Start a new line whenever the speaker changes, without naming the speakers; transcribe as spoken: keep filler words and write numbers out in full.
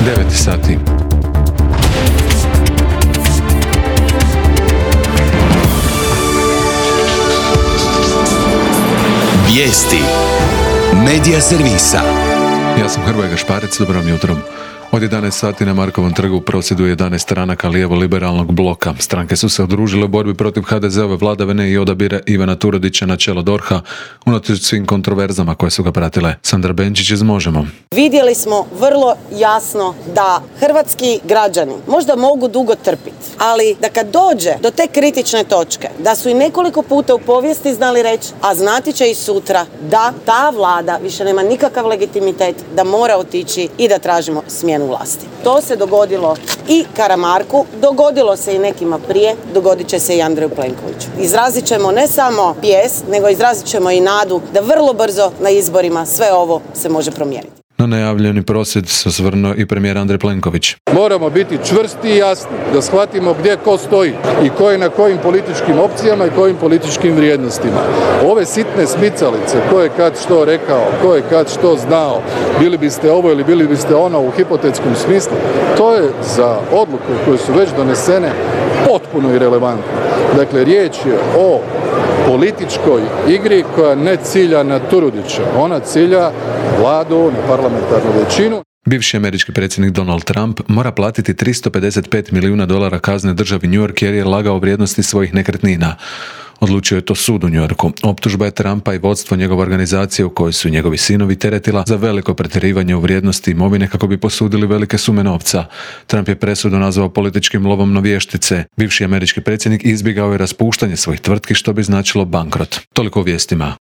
devet sati.
Vijesti Medija servisa.
Ja sam Hrvoje Gašparec, dobro vam jutro. Od jedanaest sati na Markovom trgu prosvjeduje jedanaest stranaka lijevo-liberalnog bloka. Stranke su se udružile u borbi protiv ha de ze ove vladavine i odabira Ivana Turudića na čelo dorha, unatoč svim kontroverzama koje su ga pratile. Sandra Benčić iz Možemo.
Vidjeli smo vrlo jasno da hrvatski građani možda mogu dugo trpiti, ali da kad dođe do te kritične točke, da su i nekoliko puta u povijesti znali reći, a znati će i sutra, da ta vlada više nema nikakav legitimitet, da mora otići i da tražimo smjenu vlasti. To se dogodilo i Karamarku, dogodilo se i nekima prije, dogodit će se i Andreju Plenkoviću. Izrazit ćemo ne samo bijes, nego izrazit ćemo i nadu da vrlo brzo na izborima sve ovo se može promijeniti.
Na najavljeni prosvjed se osvrnuo i premijer Andrej Plenković.
Moramo biti čvrsti i jasni, da shvatimo gdje ko stoji i ko je na kojim političkim opcijama i kojim političkim vrijednostima. Ove sitne smicalice, ko je kad što rekao, ko je kad što znao, bili biste ovo ili bili biste ono u hipotetskom smislu, to je za odluke koje su već donesene potpuno irelevantno. Dakle, riječ je o političkoj igri koja ne cilja na Turudića, ona cilja vladu, na parlamentarnu većinu.
Bivši američki predsjednik Donald Trump mora platiti tristo pedeset pet milijuna dolara kazne državi New York jer je lagao vrijednosti svojih nekretnina. Odlučio je to sud u New Yorku. Optužba je Trumpa i vodstvo njegove organizacije u kojoj su njegovi sinovi teretila za veliko pretjerivanje u vrijednosti imovine kako bi posudili velike sume novca. Trump je presudu nazvao političkim lovom na vještice. Bivši američki predsjednik izbjegao je raspuštanje svojih tvrtki što bi značilo bankrot. Toliko o vijestima.